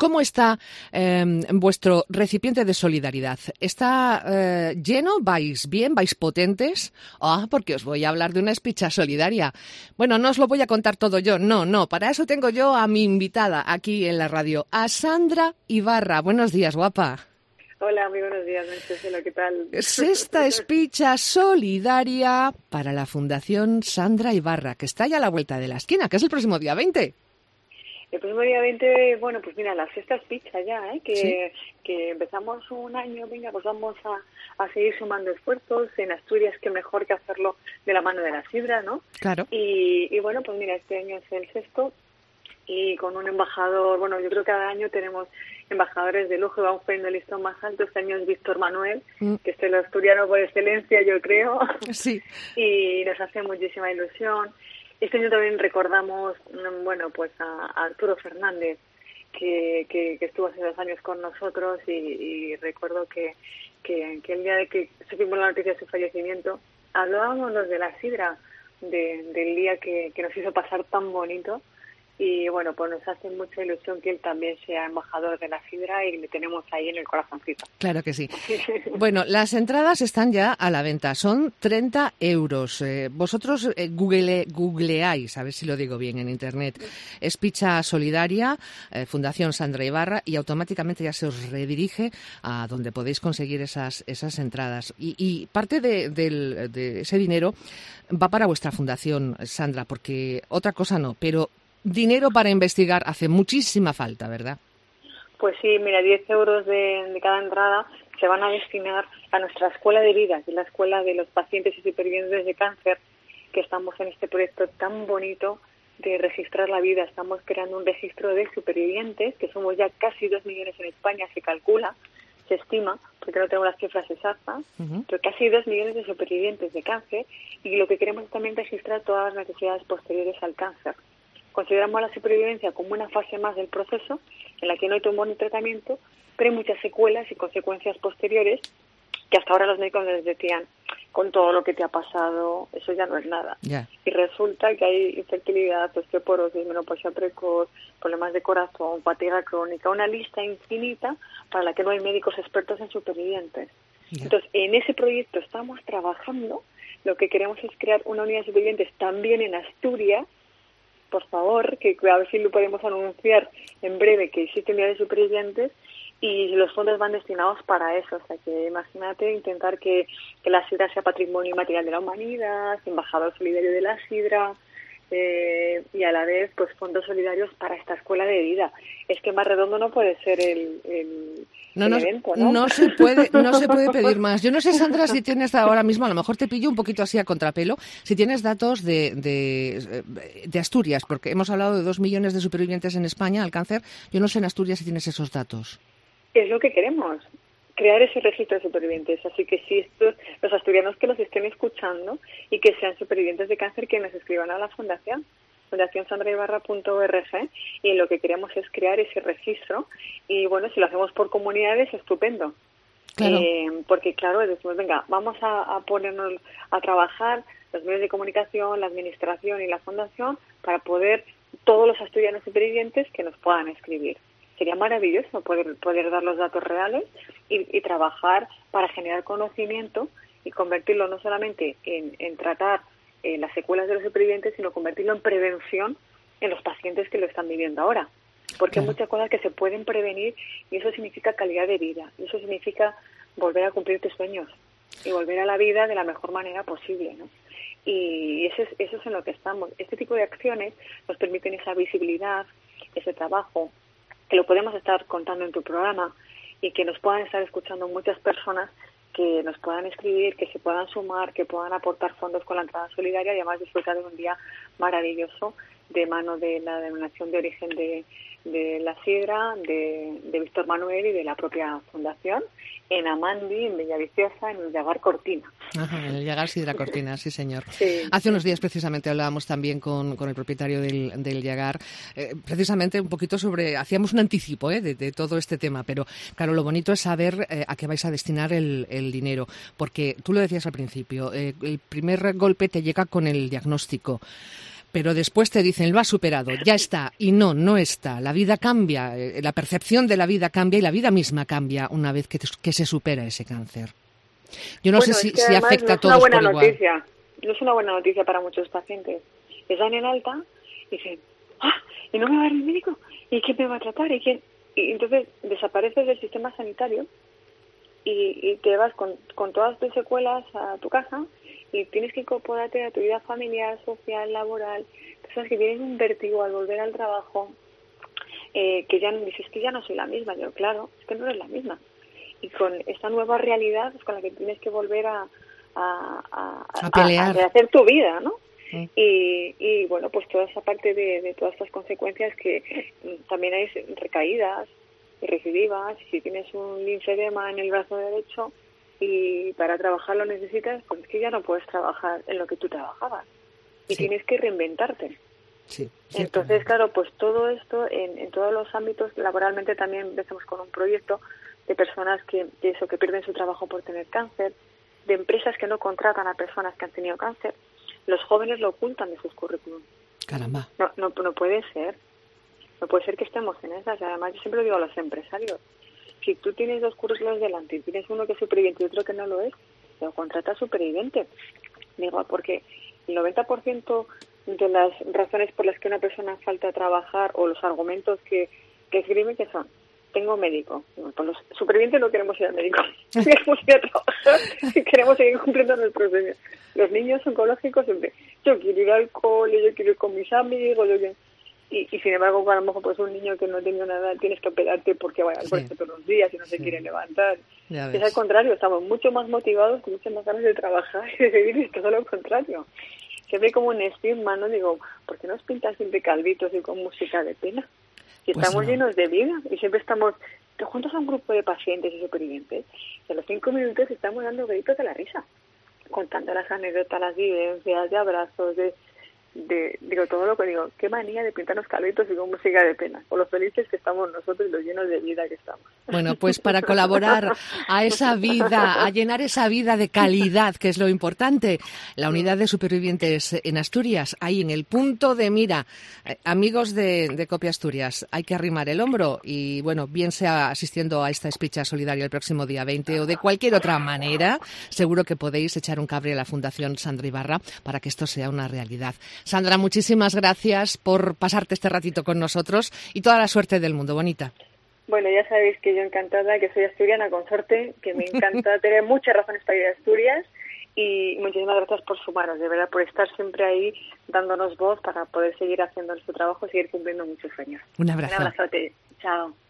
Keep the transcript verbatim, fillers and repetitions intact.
¿Cómo está eh, vuestro recipiente de solidaridad? ¿Está eh, lleno? ¿Vais bien? ¿Vais potentes? Ah, porque os voy a hablar de una espicha solidaria. Bueno, no os lo voy a contar todo yo, no, no. Para eso tengo yo a mi invitada aquí en la radio, a Sandra Ibarra. Buenos días, guapa. Hola, muy buenos días, Marcelo, ¿qué tal? Sexta espicha solidaria para la Fundación Sandra Ibarra, que está ya a la vuelta de la esquina, que es el próximo día veinte. El próximo día veinte, bueno, pues mira, la sexta espicha ya, ¿eh? Que, ¿Sí? que empezamos un año, venga, pues vamos a, a seguir sumando esfuerzos. En Asturias, que mejor que hacerlo de la mano de la sidra, ¿no? Claro. Y, y bueno, pues mira, este año es el sexto y con un embajador, bueno, yo creo que cada año tenemos embajadores de lujo y vamos poniendo el listón más alto. Este año es Víctor Manuel, mm. que es el asturiano por excelencia, yo creo. Sí. Y nos hace muchísima ilusión. Este año también recordamos, bueno, pues a, a Arturo Fernández, que, que, que estuvo hace dos años con nosotros y, y recuerdo que, que, que el día de que supimos la noticia de su fallecimiento, hablábamos los de la sidra, de, del día que, que nos hizo pasar tan bonito. Y bueno, pues nos hace mucha ilusión que él también sea embajador de la sidra y le tenemos ahí en el corazoncito. Claro que sí. Bueno, las entradas están ya a la venta, son treinta euros. Eh, vosotros eh, google, googleáis, a ver si lo digo bien en internet, Espicha Solidaria, eh, Fundación Sandra Ibarra, y automáticamente ya se os redirige a donde podéis conseguir esas, esas entradas. Y, y parte de, de, de ese dinero va para vuestra fundación, Sandra, porque otra cosa no, pero dinero para investigar hace muchísima falta, ¿verdad? Pues sí, mira, diez euros de, de cada entrada se van a destinar a nuestra escuela de vida, que es la escuela de los pacientes y supervivientes de cáncer, que estamos en este proyecto tan bonito de registrar la vida. Estamos creando un registro de supervivientes, que somos ya casi dos millones en España, se calcula, se estima, porque no tengo las cifras exactas, uh-huh. pero casi dos millones de supervivientes de cáncer, y lo que queremos es también registrar todas las necesidades posteriores al cáncer. Consideramos la supervivencia como una fase más del proceso en la que no hay tumor ni tratamiento, pero hay muchas secuelas y consecuencias posteriores que hasta ahora los médicos les decían, con todo lo que te ha pasado, eso ya no es nada. Yeah. Y resulta que hay infertilidad, osteoporosis, menopausia precoz, problemas de corazón, fatiga crónica, una lista infinita para la que no hay médicos expertos en supervivientes. Yeah. Entonces, en ese proyecto estamos trabajando. Lo que queremos es crear una unidad de supervivientes también en Asturias. Por favor, que a ver si lo podemos anunciar en breve, que existen unidades de supervivientes y los fondos van destinados para eso. O sea, que imagínate intentar que, que la sidra sea patrimonio inmaterial de la humanidad, embajador solidario de la sidra, eh, y a la vez pues fondos solidarios para esta escuela de vida. Es que más redondo no puede ser el, el, no, el no, evento, ¿no? No se puede, no se puede pedir más. Yo no sé, Sandra, si tienes ahora mismo, a lo mejor te pillo un poquito así a contrapelo, si tienes datos de, de, de Asturias, porque hemos hablado de dos millones de supervivientes en España al cáncer. Yo no sé en Asturias si tienes esos datos. Es lo que queremos, crear ese registro de supervivientes. Así que si estos, los asturianos que los estén escuchando y que sean supervivientes de cáncer, que nos escriban a la fundación, fundación sandra ibarra punto org, y lo que queremos es crear ese registro. Y bueno, si lo hacemos por comunidades, estupendo. Claro. Eh, porque claro, decimos, venga, vamos a, a ponernos a trabajar los medios de comunicación, la administración y la fundación para poder, todos los asturianos supervivientes que nos puedan escribir. Sería maravilloso poder poder dar los datos reales y, y trabajar para generar conocimiento y convertirlo no solamente en, en tratar eh, las secuelas de los supervivientes, sino convertirlo en prevención en los pacientes que lo están viviendo ahora. Porque claro, hay muchas cosas que se pueden prevenir y eso significa calidad de vida. Y eso significa volver a cumplir tus sueños y volver a la vida de la mejor manera posible, ¿no? Y eso es, eso es en lo que estamos. Este tipo de acciones nos permiten esa visibilidad, ese trabajo, que lo podemos estar contando en tu programa y que nos puedan estar escuchando muchas personas que nos puedan escribir, que se puedan sumar, que puedan aportar fondos con la entrada solidaria y además disfrutar de un día maravilloso de mano de la denominación de origen de, de la sidra, de, de Víctor Manuel y de la propia fundación, en Amandi, en Villaviciosa, en el Llagar Cortina. Ajá, en el Llagar Sidra Cortina, sí señor. Sí. Hace unos días precisamente hablábamos también con, con el propietario del, del Llagar, eh, precisamente un poquito sobre, hacíamos un anticipo eh, de, de todo este tema, pero claro, lo bonito es saber eh, a qué vais a destinar el, el dinero, porque tú lo decías al principio, eh, el primer golpe te llega con el diagnóstico. pero después te dicen, lo has superado, ya está, y no, no está. La vida cambia, la percepción de la vida cambia y la vida misma cambia una vez que, te, que se supera ese cáncer. Yo no bueno, sé si, es que si afecta no a todos por igual. No es una buena noticia, no es una buena noticia para muchos pacientes. Les dan en alta y dicen, ¡ah! ¿Y no me va a ver el médico? ¿Y quién me va a tratar? ¿Y quién? Y entonces desapareces del sistema sanitario y, y te vas con, con todas tus secuelas a tu casa y tienes que incorporarte a tu vida familiar, social, laboral. Sabes que tienes un vértigo al volver al trabajo, eh, que ya dices que ya no soy la misma. Yo, claro, es que no eres la misma. Y con esta nueva realidad es con la que tienes que volver a, a, a, a pelear, a rehacer tu vida, ¿no? Sí. Y, y bueno, pues toda esa parte de, de todas estas consecuencias que también hay recaídas y recidivas. Si tienes un linfedema en el brazo derecho y para trabajar lo necesitas, pues es que ya no puedes trabajar en lo que tú trabajabas y sí. tienes que reinventarte. Sí, entonces, claro, pues todo esto en, en todos los ámbitos, laboralmente también empezamos con un proyecto de personas que, que eso que pierden su trabajo por tener cáncer, de empresas que no contratan a personas que han tenido cáncer. Los jóvenes lo ocultan de sus currículum. Caramba. No, no, no puede ser. No puede ser que estemos en esas. Además, yo siempre lo digo a los empresarios. Si tú tienes dos currículos delante y tienes uno que es superviviente y otro que no lo es, lo contratas superviviente. Digo, porque el noventa por ciento de las razones por las que una persona falta a trabajar o los argumentos que, que escriben, que son, tengo médico. Pues los supervivientes no queremos ir al médico. Queremos ir a trabajar y queremos seguir cumpliendo nuestros sueños. Los niños oncológicos siempre, yo quiero ir al cole, yo quiero ir con mis amigos, yo quiero... Y, y sin embargo, a lo mejor pues un niño que no ha tenido nada, tienes que operarte porque vaya al colegio sí. todos los días y no se sí. quiere levantar. Es al contrario, estamos mucho más motivados, con muchas más ganas de trabajar y de vivir, es todo lo contrario. Siempre como un estigma, ¿no? Digo, ¿por qué nos pintas siempre calvitos y con música de pena? Y pues estamos no. llenos de vida y siempre estamos juntos a un grupo de pacientes y supervivientes. Y a los cinco minutos estamos dando gritos de la risa, contando las anécdotas, las vivencias, de abrazos, de... de digo todo lo que digo, qué manía de pintarnos calvitos y con música de pena, o los felices que estamos nosotros y los llenos de vida que estamos. Bueno, pues para colaborar a esa vida, a llenar esa vida de calidad, que es lo importante, la unidad de supervivientes en Asturias, ahí en el punto de mira. Eh, amigos de, de Copia Asturias, hay que arrimar el hombro y bueno, bien sea asistiendo a esta espicha solidaria el próximo día veinte o de cualquier otra manera, seguro que podéis echar un cable a la Fundación Sandra Ibarra para que esto sea una realidad. Sandra, muchísimas gracias por pasarte este ratito con nosotros y toda la suerte del mundo, bonita. Bueno, ya sabéis que yo encantada, que soy asturiana con suerte, que me encanta tener muchas razones para ir a Asturias y muchísimas gracias por sumaros, de verdad, por estar siempre ahí dándonos voz para poder seguir haciendo nuestro trabajo y seguir cumpliendo muchos sueños. Un abrazo. Un abrazote. Chao.